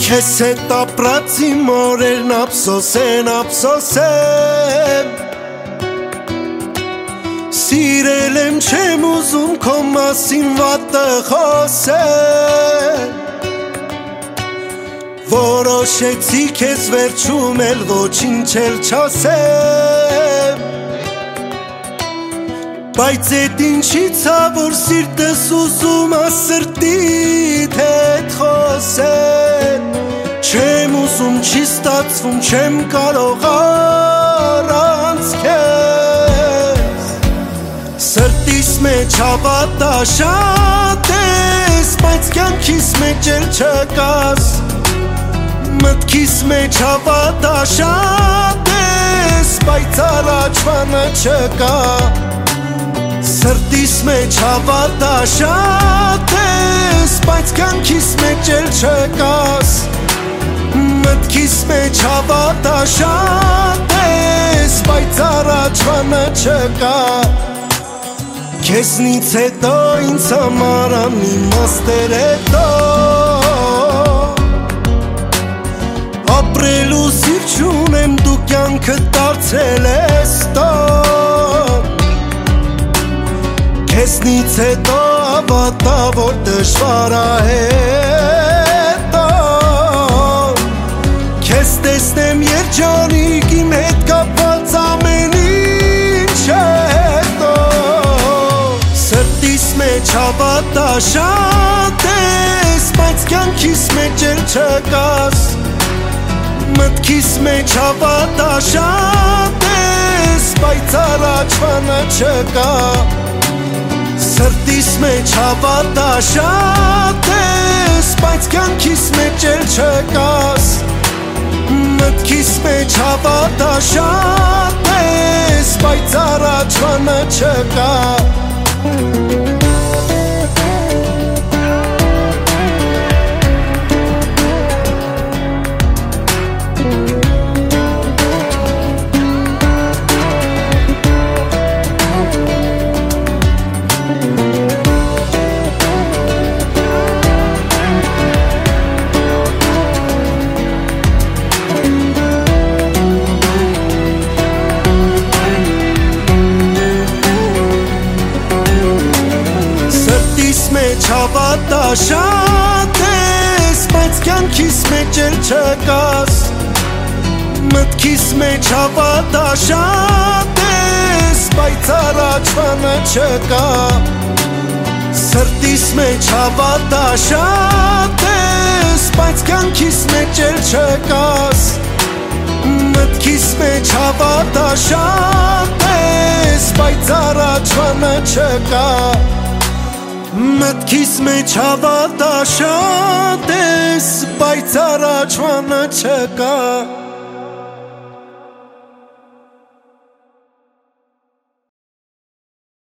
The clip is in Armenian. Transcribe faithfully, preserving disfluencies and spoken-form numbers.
Քեզ հետ ապրած իմ օրերն ափսոսեն, ափսոսեն Սիրել եմ չեմ ուզում քո մասին վատը խոսել Որոշեցի քեզ վերջում էլ ոչինչ էլ չասեմ Բայց էդ ինչից ա որ սիրտս ուզում ա սրտիդ հետ խոսել Չեմ ուզում չի ստացվում չեմ կարող առանց քեզ Սրտիս մեջ հավատա շատ ես բայց կյանքիս մեջ էլ չկաս Մտքիս մեջ հավատա շատ ես բայց առաջվանը չկա Սրտիս մեջ հավատա շատ ես բայց կյանքիս մեջ էլ չկաս Մտքիս մեջ հավատա շատ ես բայց առաջվանը չկա Քեզնից հետո ինձ համար անիմաստ էր հետո Ապրելու սիրտ չունեմ դու կյանքը դարձրել ես տոն Քեզնից հետո հավատա որ դժվար ա հետո Քեզ տեսնեմ երջանիկ իմ հետ կապված ամեն ինչ հետո Սրտիս մեջ հավատա շատ ես բայց կյանքիս մեջ էլ չկաս Մտքիս մեջ հավատա շատ ես բայց առաջվանը չկա Սրտիս մեջ հավատա շատ ես բայց կյանքիս մեջ էլ չկաս Մտքիս մեջ հավատա շատ ես բայց առաջվանը չկա Հավատա շատ ես բայց կյանքիս մեջ էլ չկաս Մտքիս մեջ հավատա շատ ես բայց առաջվանը չկա Սրտիս մեջ հավատա շատ ես բայց կյանքիս մեջ էլ չկաս Մտքիս մեջ հավատա շատ ես բայց առաջվանը չկա Մտքիս մեջ հավատա շատ ես բայց առաջվանը չկա